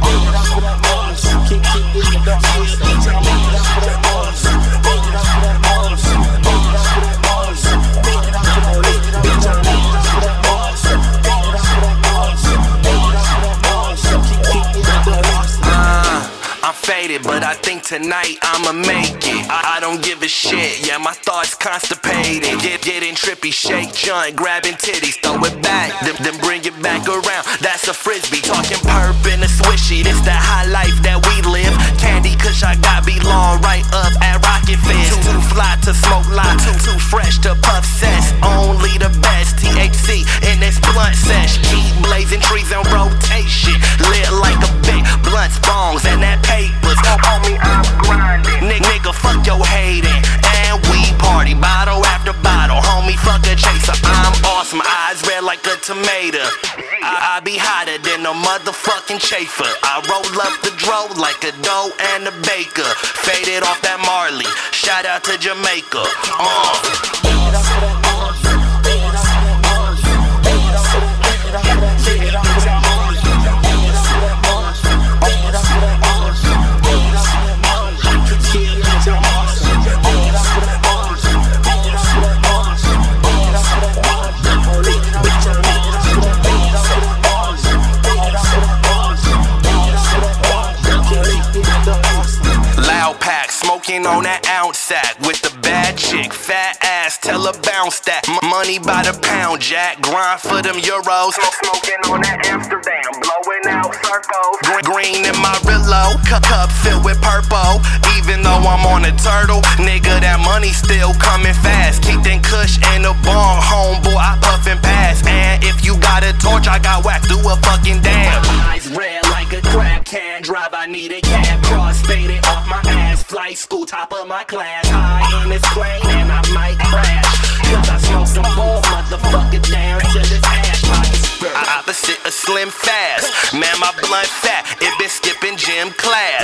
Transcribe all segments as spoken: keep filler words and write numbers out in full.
Beat it off for that Mars. Keep, keep getting the dark Mars. Beat it off for that Mars. Beat it off for that Mars. Beat it off for that Mars. Beat it off for that, beat it off, beat it off for that Mars. Beat it off for that Mars. Beat it off for that Mars. Keep, keep getting the dark Mars. I'm faded, but I think tonight I'ma make it. I, I don't give a shit, yeah, my thoughts constipated. Get, getting trippy, shake joint, grabbing titties, throw it back, then, then bring it back around. That's a frisbee, talking perp and a swishy. This that high life that we live. Candy kush I got belong right up at Rocket Fizz. Too, too fly to smoke lot, too, too fresh to puff cess. Only the best T H C in this blunt sesh. Keep blazing trees in rotation, lit like a big blunt bongs and that papers. Homie, I'm grinding. N nigga, fuck your hating. And we party, bottle after bottle. Homie, fuck a chaser. I'm awesome, eyes red like a tomato. I, I be hotter than a motherfucking chafer. I roll up the dro like a dough and a baker. Faded off that Marley. Shout out to Jamaica. Uh. Beat it off for that Mars. Beat it off for that Mars. Beat it off for that, beat it off for that, beat it off for that Mars. Beat it off for that Mars. Beat it off for that Mars. Beat it off for that Mars. Keep it in your Mars. Beat it off for that Mars. Beat it off for that Mars. Beat it off for that Mars. Beat it off for that, beat it off for that, beat it off for that Mars. Beat it off for that Mars. Beat it off for that Mars. Keep it in your Mars. Loud pack, smoking on that ounce sack with the bad chick, fat ass, tell her bounce that. M money by the pound, Jack, grind for them euros. Smoking on that Amsterdam, blowing out circles. Green, green in my Rillo, cup, cup filled with purple. Even though I'm on a turtle, nigga, that money still coming fast. Keep that kush in the bong, homeboy, I puff and pass. And if you got a torch, I got whacked through a fucking dam. Eyes red like a crab can drive, I need a cab. Cross faded off my ass, flight school, top of my class. High in this plane and I might crash, cause I smoke some more motherfucker down to this ass pocket. Opposite a slim fast, man, my blunt fat, it been skipping gym class.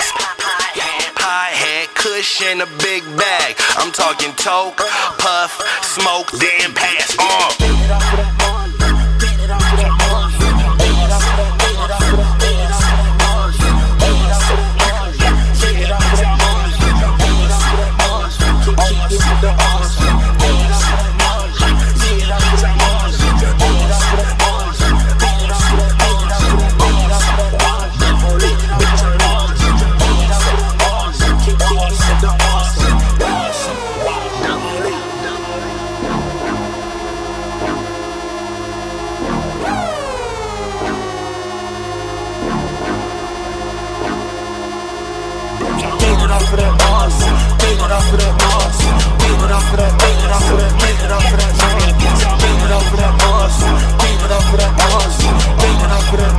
Pie head, kush in a big bag. I'm talking toke, puff, smoke, then pass on. Beat it off for that Mars. Beat it off for that Mars. Beat it off for that, beat it off for that, beat it off for that Mars. Beat it off for that Mars. Beat it off for that Mars. Beat it off for that Mars. Keep, keep getting the Mars. Beat it off for that Mars. Beat it off for that Mars. Beat it off for that Mars. Beat it off for that, beat it off for that, beat it off for that Mars. Beat it off for that Mars. Beat it off for that Mars. Keep, keep getting the Mars. Beat it off for that Mars. Beat it off for that Mars. Beat it off for that, beat it off for that, beat it off for that Mars. Beat it off for that Mars. Beat it off for that Mars. Beat it off for that